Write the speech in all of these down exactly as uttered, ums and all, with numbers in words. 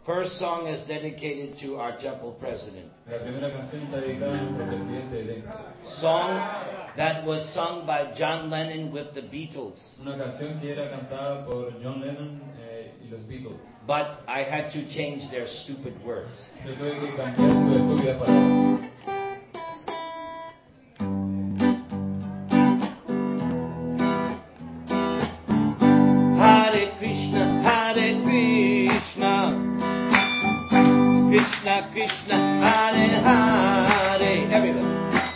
First song is dedicated to our temple president. La primera canción está dedicada a nuestro presidente del templo. Song that was sung by John Lennon with the Beatles. Una canción que era cantada por John Lennon eh, y los Beatles. But I had to change their stupid words. Yo tuve que cambiar su estúpida palabra. Hare Krishna, Hare Krishna, Krishna Krishna, Hare Hare. Everybody.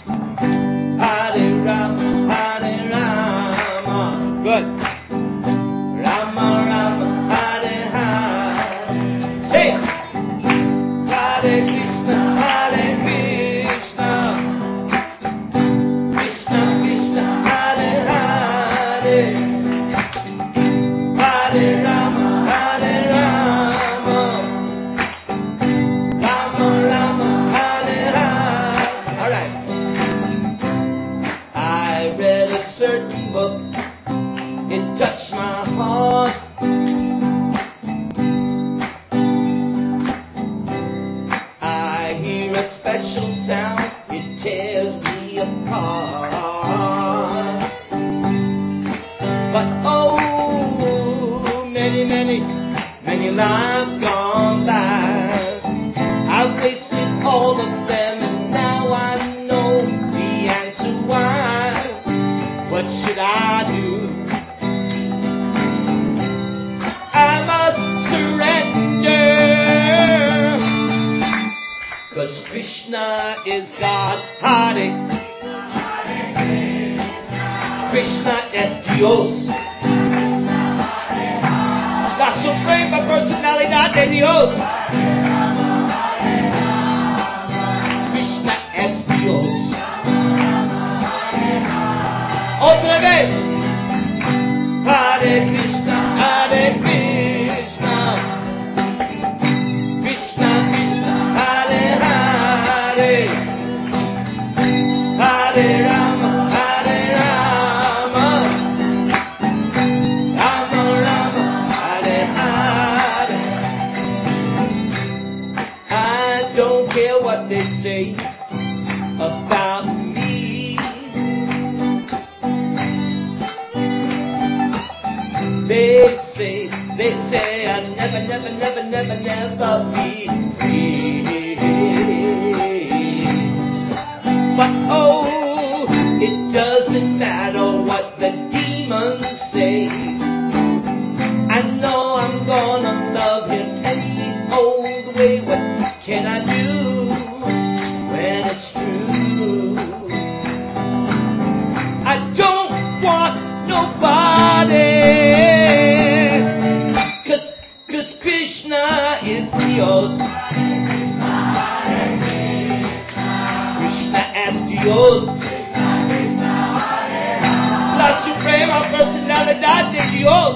Hare Rama, Hare Rama. Good. Rama Rama, Hare Hare. Say it. Hare Krishna, Hare Krishna, Krishna Krishna, Hare Hare. Hare Rama, Hare Rama, Rama Rama, Hare Hare. All right. I read a certain book. It touched my heart. I hear a special sound. It tears me apart. But oh, many, many, many lives gone by. I've wasted all of them, and now I know the answer why. What should I do? I must surrender, 'cause Krishna is God. Hare Krishna es Dios, la suprema personalidad de Dios. Krishna es Dios. Otra vez. Hare Krishna, Hare Krishna, Krishna Krishna, Hare Hare. Hare Rama, Hare Rama, Rama Rama, Hare Hare. I don't care what they say about me. They say, they say I'll never, never, never, never, never be free. But oh, it doesn't matter what the demons say. I know I'm gonna love him any old way. What can I do when it's true? I don't want nobody, 'cause, 'cause Krishna is Dios. Krishna es Dios, la suprema personalidad de Dios.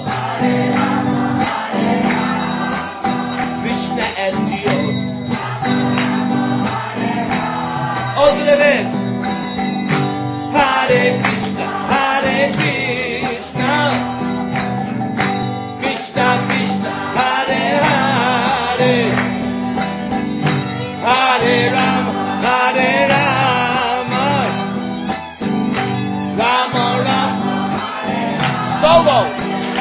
Krishna es Dios. Otra vez. Hare Krishna, Hare Krishna, Krishna Krishna, Hare Hare. Hare Rama, Hare Rama, Rama Rama. Solo.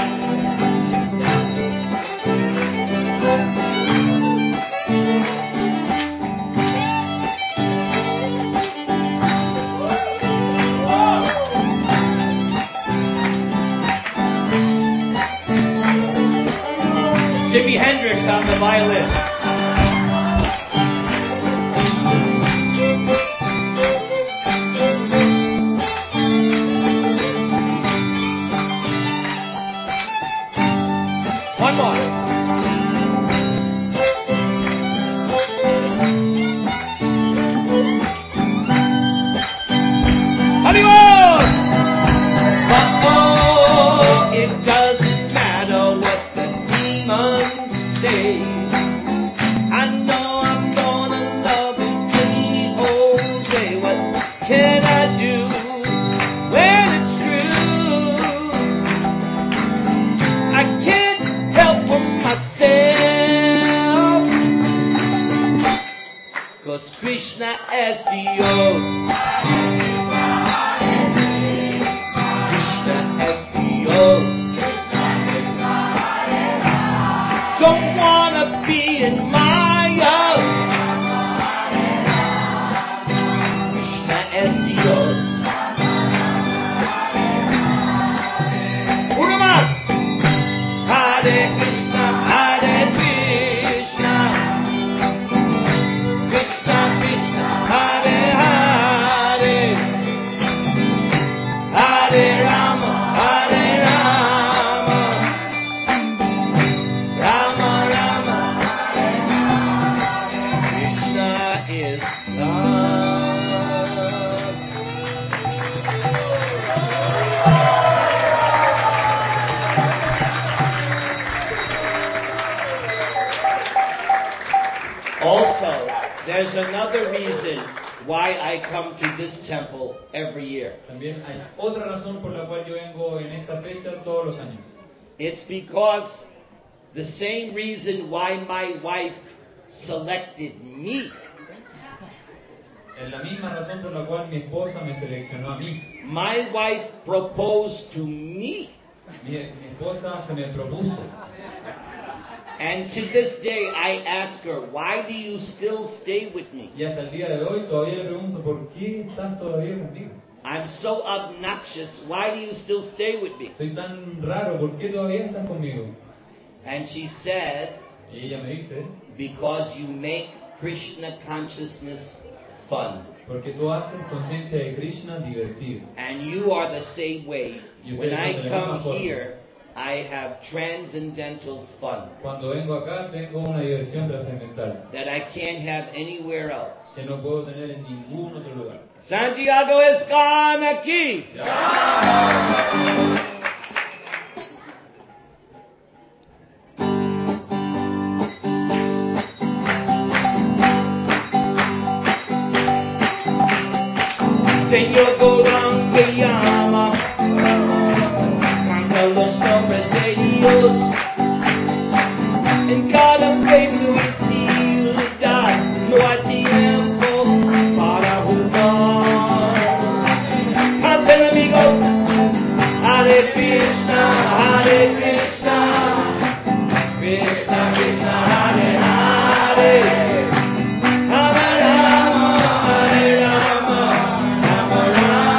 Jimi Hendrix on the violin. One more. Hollywood! But oh, it doesn't matter what the demons say. I Krishna es Dios. Krishna es Dios. Don't wanna be in Maya. Krishna es Dios. Una más. Hare Krishna, Hare Krishna. Krishna Krishna, Hare Hare. Hare Rama, Hare Rama. Rama Rama, Krishna is God. Also, there's another reason why I come to this temple every year. También hay otra razón por la cual yo vengo en esta fecha todos los años. It's because the same reason why my wife selected me. Es la misma razón por la cual mi esposa me seleccionó a mí. My wife proposed to me. Mi, mi esposa se me propuso. And to this day I ask her, why do you still stay with me? Y hasta el día de hoy todavía le pregunto, ¿por qué estás todavía conmigo? I'm so obnoxious, why do you still stay with me? Soy tan raro, ¿por qué todavía estás conmigo? And she said, Y ella me dice, because you make Krishna consciousness fun. porque tú haces conciencia de Krishna divertido. And you are the same way. Y When ustedes I son de la misma come forma. here, I have transcendental fun Cuando vengo acá tengo una diversión trascendental that I can't have anywhere else. que no puedo tener en ningún otro lugar. Santiago Escan aquí. Señor Gauranga llama, canta los nombres de Dios. En cada pueblo y ciudad no hay tiempo para jugar. Canten amigos, Hare Krishna, Hare Krishna, Krishna Krishna, Hare Hare. Hare Rama, Hare Rama, Rama Rama.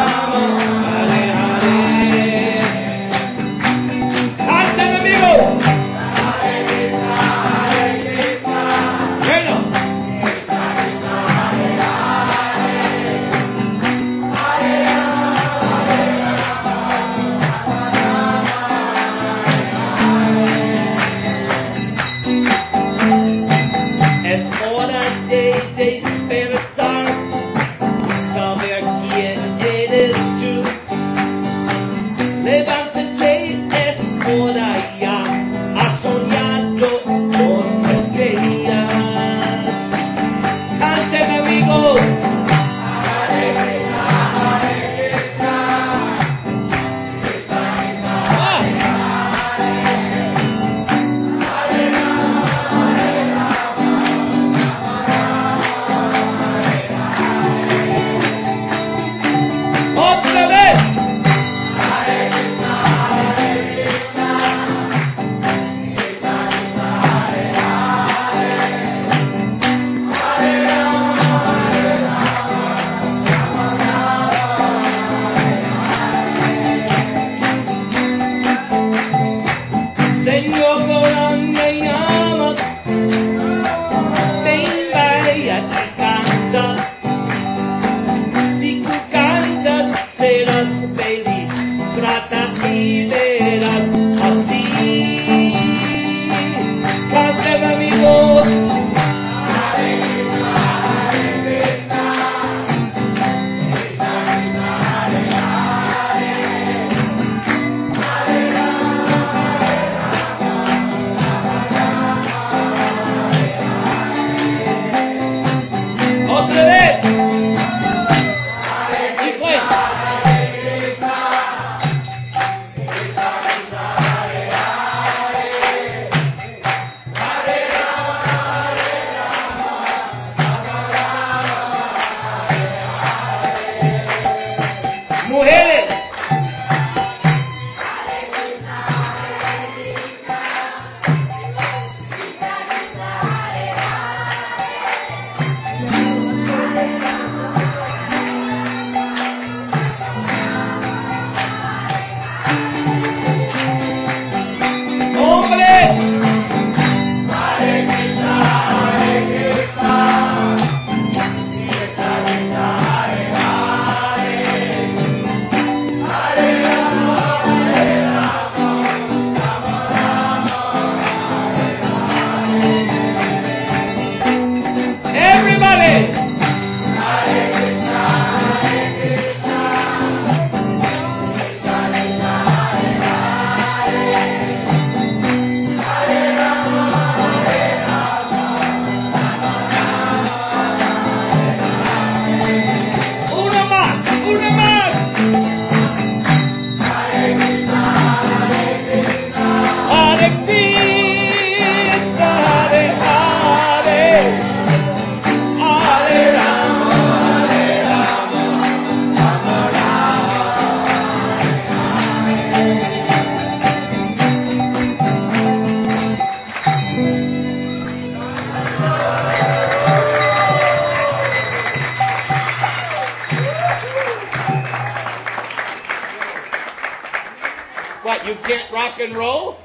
rock and roll.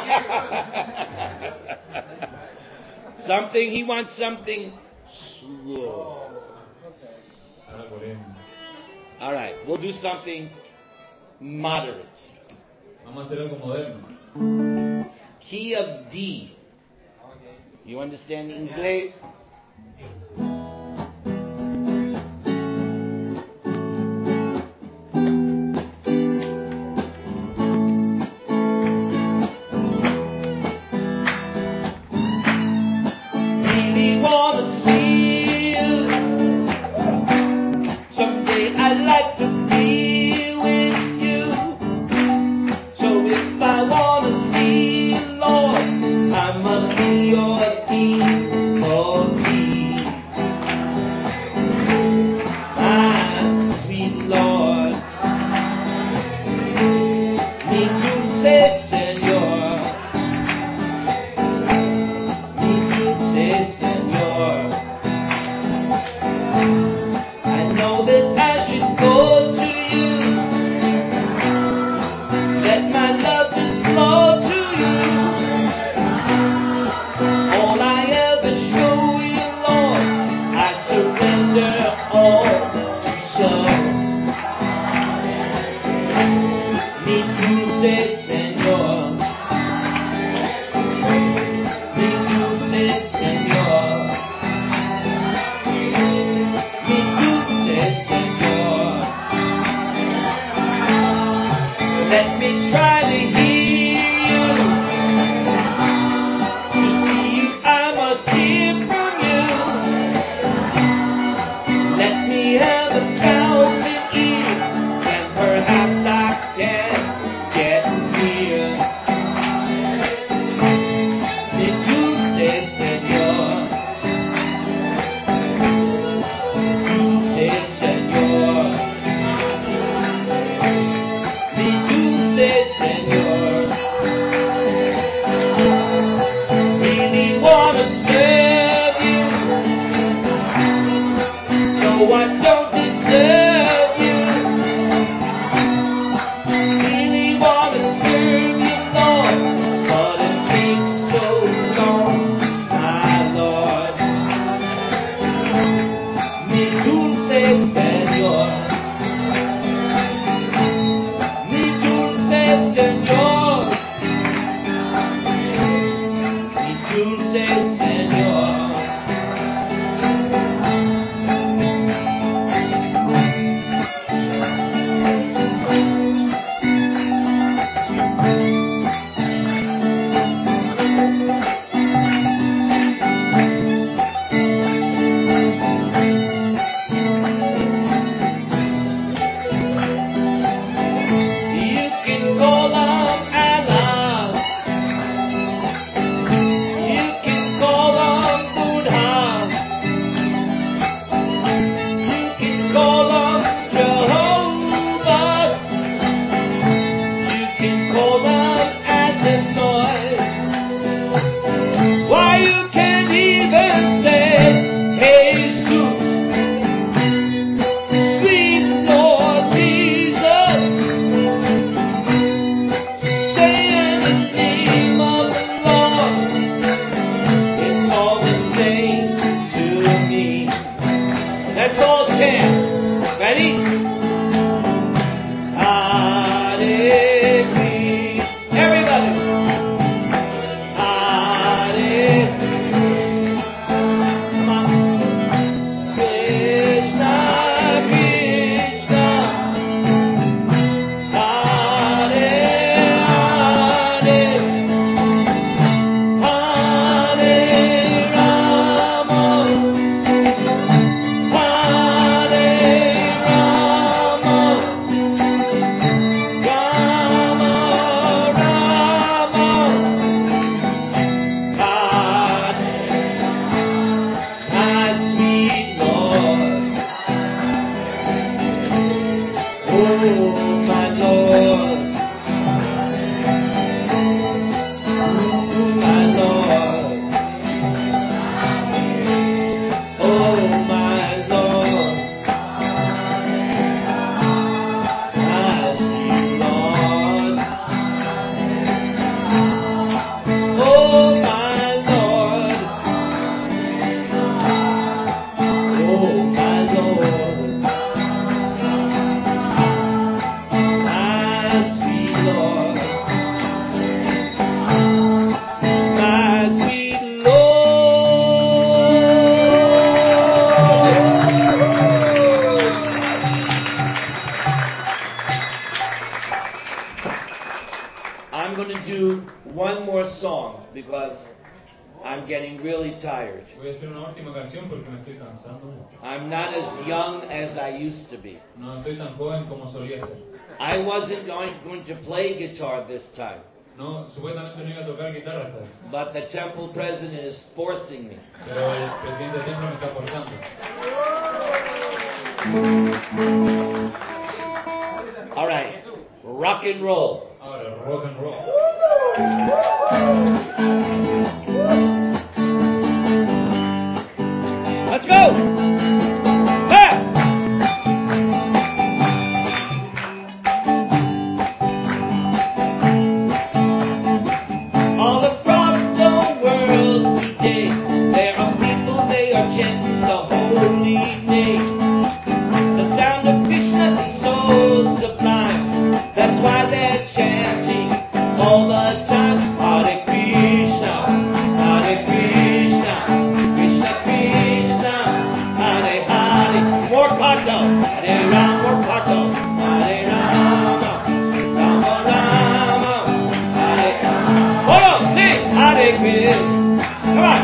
Something, he wants something slow. All right, we'll do something moderate. Vamos a hacer algo moderno. Key of D. You understand English? Really wanna see you. Someday I'd like to be with you. So if I wanna see you, Lord, I must be your key of G. My sweet Lord, mi dulce Señor, mi dulce Señor. I know that I should go to you. Let my love just flow to you. All I ever getting really tired. Voy a hacer una última canción porque me estoy cansando mucho. I'm not as young as I used to be. No estoy tan joven como solía ser. I wasn't going, going to play guitar this time. No, supuestamente no iba a tocar guitarra esta vez. But the temple president is forcing me. Pero el presidente del templo me está forzando. All right, rock and roll. Ahora, rock and roll. Let's go! Hey! All across the world today, there are people, they are chanting the holy name. The sound of Krishna is so sublime. That's why they're chanting all the time. Hare Krishna, Hare Krishna, Krishna Krishna, Hare Hare. More kata, Hare Rama, more kata, Hare Rama, Rama Rama, Hare Rama. Hold on, sing Hare Krishna. Come on.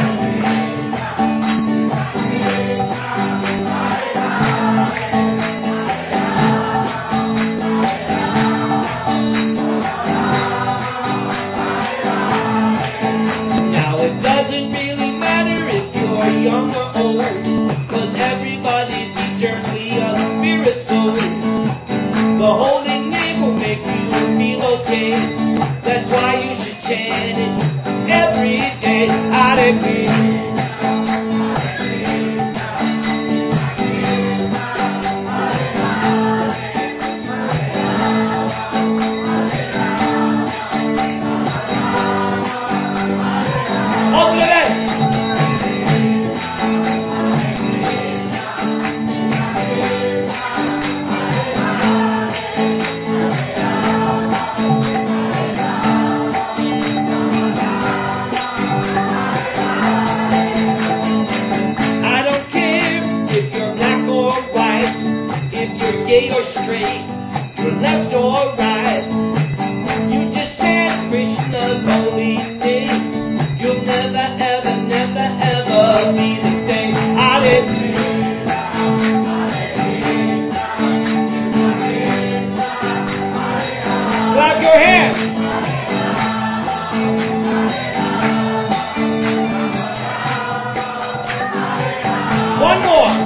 Now it doesn't really matter if you're young or old, 'cause everybody's eternally a spirit soul. The holy name will make you feel okay. That's why you should chant it every day. Hare Krishna. Open it up. I don't care if you're black or white, if you're gay or straight, you're left or right. You just chant Krishna's holy name. You'll never, ever, never, ever be the same. Hare Krishna. Clap your hands. One more.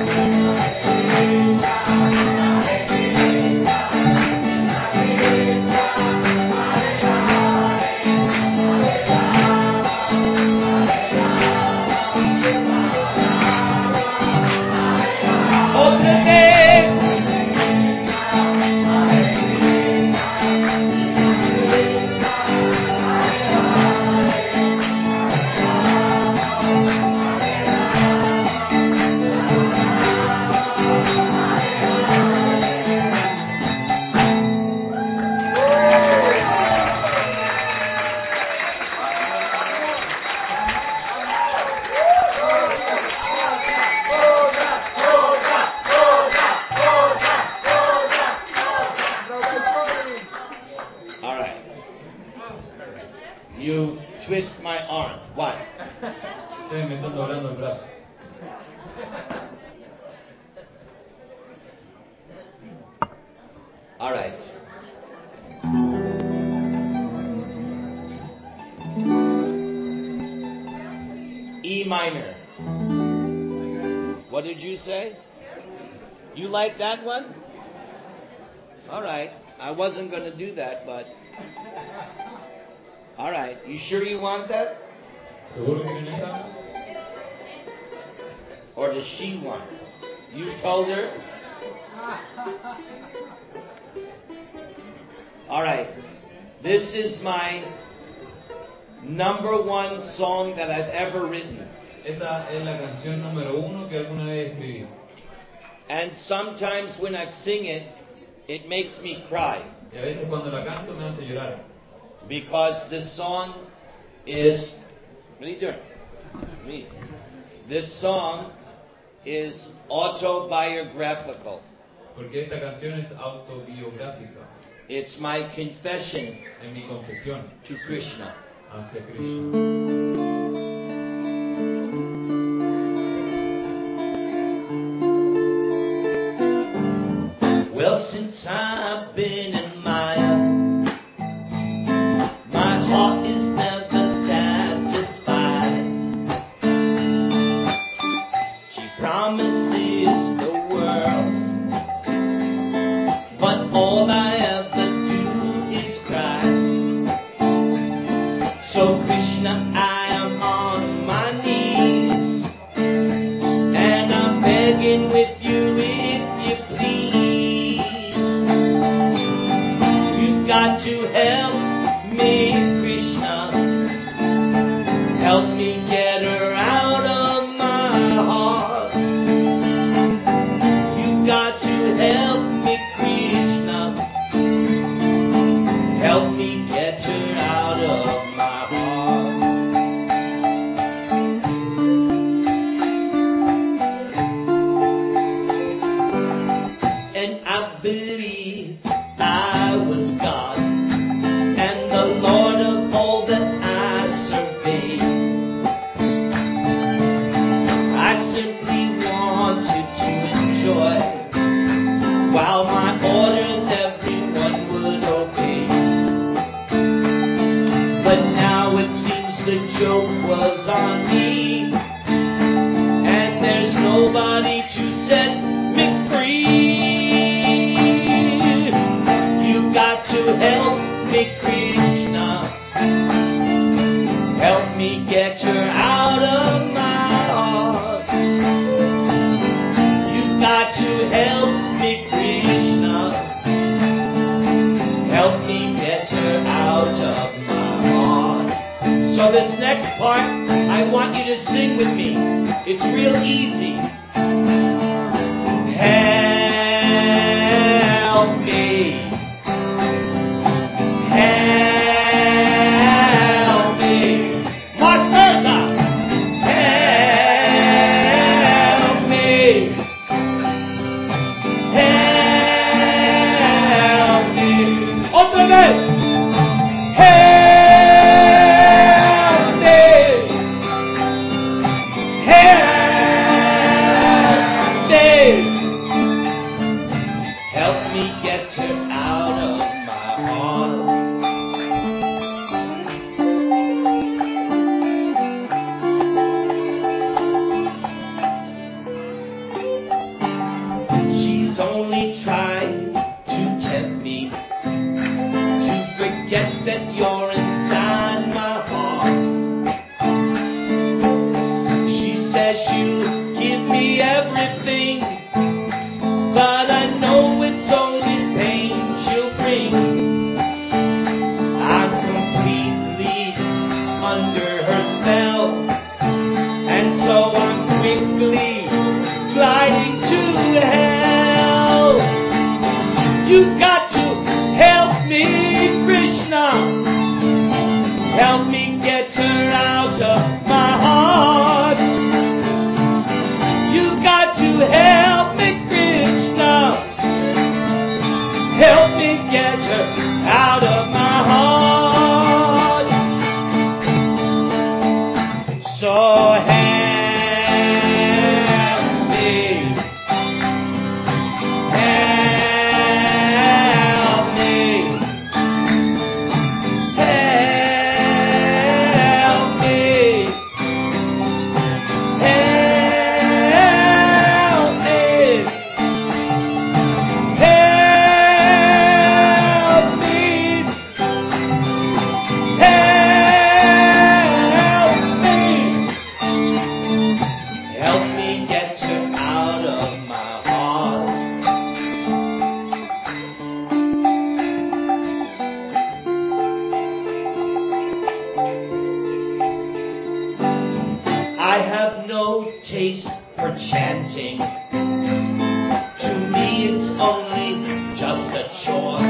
Open the gates. All right. You twist my arm. What? Ustedes me están doblando el brazo. All right. E minor. What did you say? You like that one? All right. I wasn't going to do that, but... All right. You sure you want that? ¿Seguro que quieren esa? Or does she want it? You told her? All right. This is my number one song that I've ever written. Esta es la canción número uno que alguna vez escribí. And sometimes when I sing it, it makes me cry. Y a veces cuando la canto me hace llorar. Because this song is... What are you doing? Me. This song is autobiographical. Porque esta canción es autobiográfica. It's my confession Es mi confesión to Krishna. hacia Krishna. begging with you if you please. You got to help me, Krishna. Help me get her out of my heart. You got to help me, Krishna. Help me get her out of my heart. And I believe I was God and the Lord of all that I surveyed. I simply wanted to enjoy while my orders everyone would obey. But now it seems the joke was on me, and there's nobody to set me free. You got to help me, Krishna. Help me get her out of my heart. You got to help me, Krishna. Help me get her out of my heart. So this next part, I want you to sing with me. It's real easy. Help me. Help me. Vice versa. Help me. Help me. Otra vez. Help me. Help me. Help me get her out of my heart. She's only trying to tempt me to forget that you're inside my heart. She says she'll give me everything, but I know it's only pain she'll bring. I'm completely under her spell, and so I'm quickly gliding to hell. You got to help me, Krishna. Help me get her out of my heart. You got to help me, Krishna. Help me get her out of my heart. So help me. Help me. Help me. Help me. Help me. Help me. Help me get her out of my heart. I have no taste for chanting. To me it's only just a chore.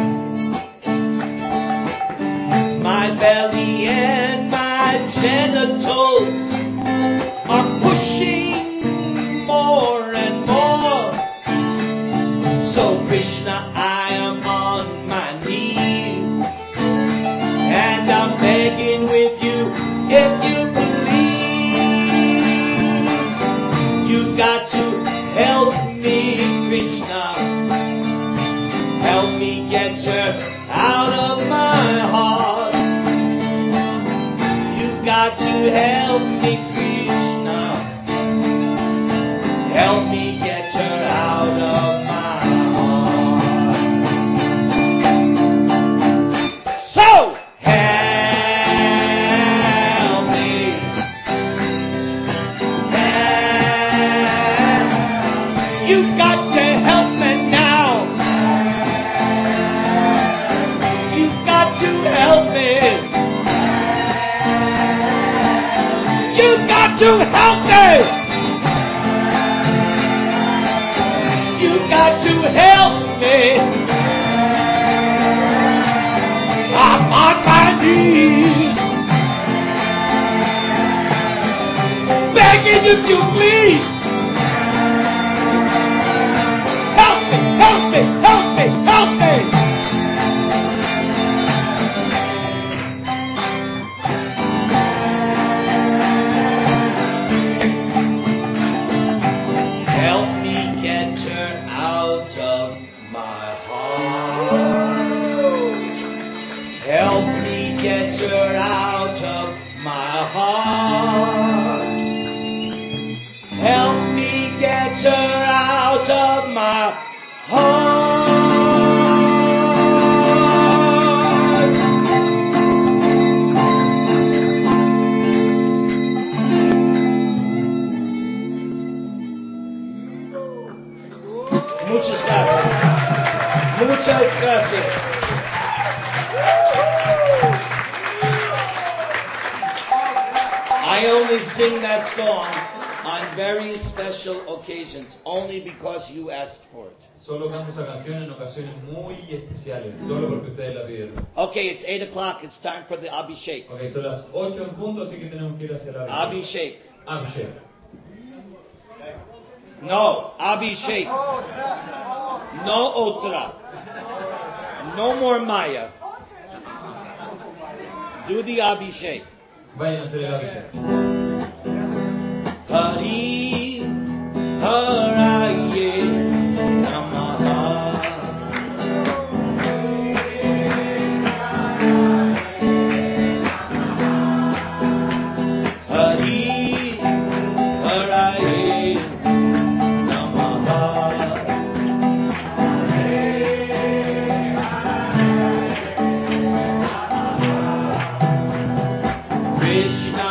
My belly and my genitals are pushing more and more. So Krishna, I am on my knees, and I'm begging with you, if you please. You got to help me, to help me. You got to help me. I'm on my knees, begging you to please help me, help me, help me, help me. Help me get her out of my heart. Help me get her out of my heart. Help me get her out of my heart. Muchas gracias. Muchas gracias. I only sing that song on very special occasions, only because you asked for it. Solo canto esa canción en ocasiones muy especiales, solo porque ustedes la pidieron. Okay, it's eight o'clock. It's time for the Abhishek. Ok, son las ocho en punto, así que tenemos que ir hacia la Abhishek. Abhishek. No, Abhishek. No otra. No more Maya. Do the Abhishek. Vayan a hacer el Abhishek. Hari Haraye Namaha. Hari Haraye Namaha. Krishna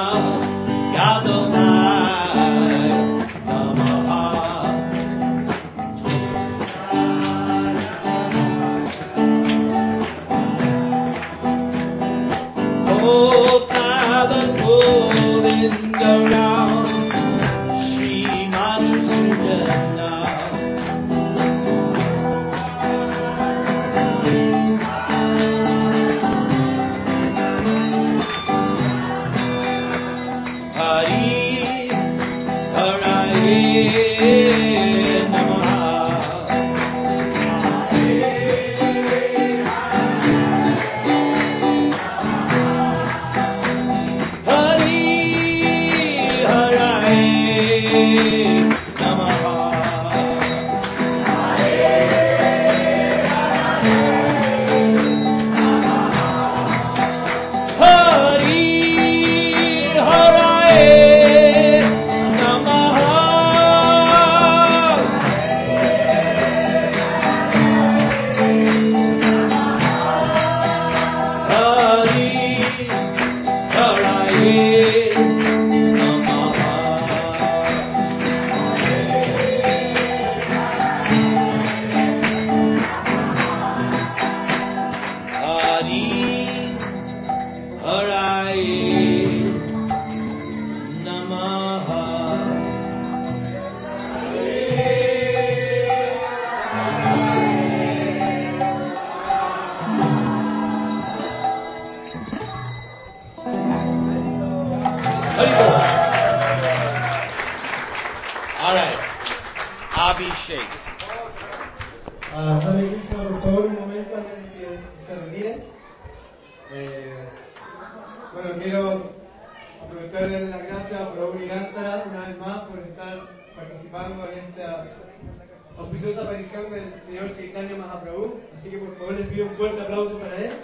Yadavai Namaha. Gopala Govinda Ram Shri Madhusudana. Hari Haraye Namaha. Hari Haraye Namaha. Hari Haraye Namaha. Hari Haraye Namaha. Hari Haraye Namaha. Hari Bol. All right. Abhishek. Ah, Hare Krishna, por favor, un momento antes de que se retiren. Eh, bueno, quiero aprovechar de darle las gracias a Prabhu Nirantara una vez más por estar participando en esta auspiciosa aparición del señor Chaitanya Mahaprabhu. Así que por favor les pido un fuerte aplauso para él.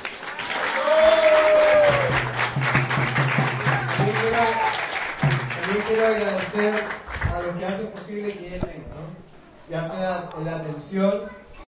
También quiero, también quiero agradecer a los que hacen posible que él venga, ¿no? Ya sea en la atención,